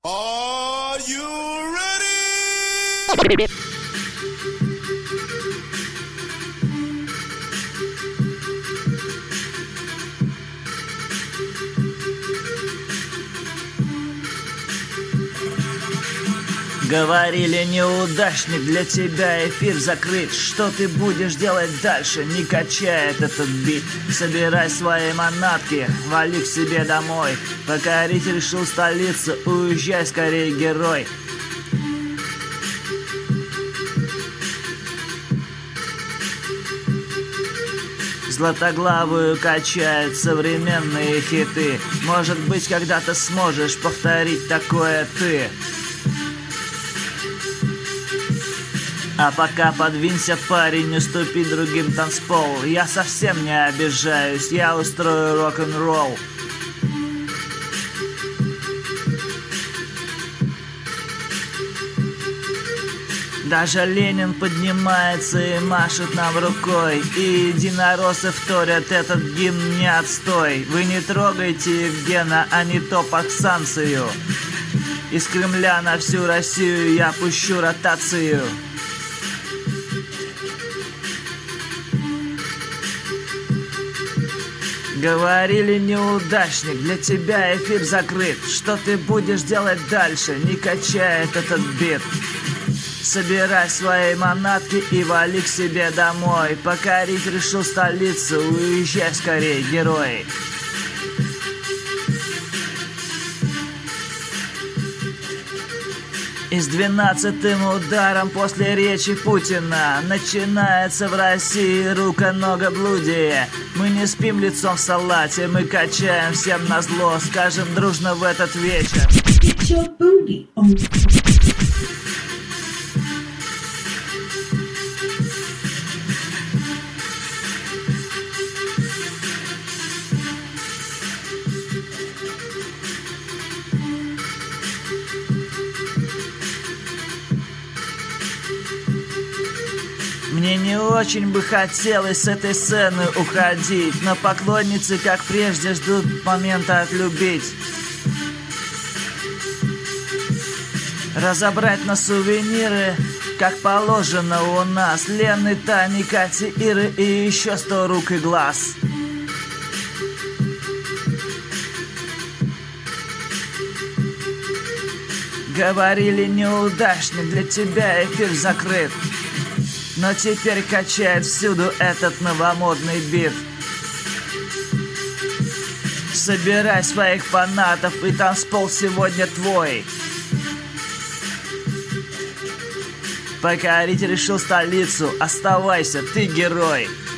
Are you ready? Говорили, неудачник, для тебя эфир закрыт. Что ты будешь делать дальше, не качает этот бит? Собирай свои манатки, вали к себе домой. Покорить решил столицу, уезжай скорее, герой. Златоглавую качают современные хиты. Может быть, когда-то сможешь повторить такое ты. А пока подвинься, парень, уступи другим танцпол. Я совсем не обижаюсь, я устрою рок-н-ролл. Даже Ленин поднимается и машет нам рукой. И единороссы вторят, этот гимн не отстой. Вы не трогайте Евгена, а не то под санкцию. Из Кремля на всю Россию я пущу ротацию. Говорили, неудачник, для тебя эфир закрыт. Что ты будешь делать дальше, не качает этот бит? Собирай свои манатки и вали к себе домой. Покорить решил столицу, уезжай скорее, герой. И с 12-м ударом после речи Путина начинается в России рука-нога-блудие. Мы не спим лицом в салате, мы качаем всем назло. Скажем дружно в этот вечер: Get your booty on. Мне не очень бы хотелось с этой сцены уходить, но поклонницы, как прежде, ждут момента отлюбить. Разобрать на сувениры, как положено у нас. Лены, Тани, Кати, Иры и еще 100 рук и глаз. Говорили, неудачник, для тебя эфир закрыт. Но теперь качает всюду этот новомодный бит. Собирай своих фанатов, и танцпол сегодня твой. Покорить решил столицу, оставайся, ты герой.